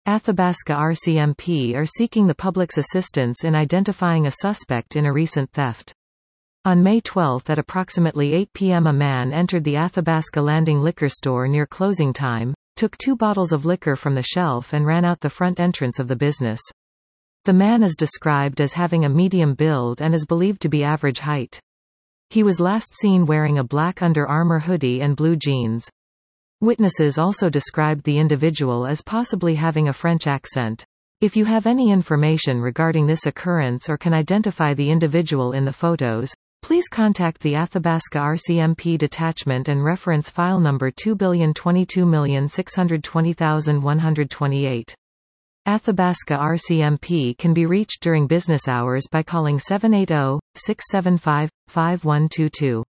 Athabasca RCMP are seeking the public's assistance in identifying a suspect in a recent theft. On May 12 at approximately 8 p.m. a man entered the Athabasca Landing liquor store near closing time, took 2 bottles of liquor from the shelf and ran out the front entrance of the business. The man is described as having a medium build and is believed to be average height. He was last seen wearing a black Under Armour hoodie and blue jeans. Witnesses also described the individual as possibly having a French accent. If you have any information regarding this occurrence or can identify the individual in the photos, please contact the Athabasca RCMP detachment and reference file number 20226020128. Athabasca RCMP can be reached during business hours by calling 780-675-5122.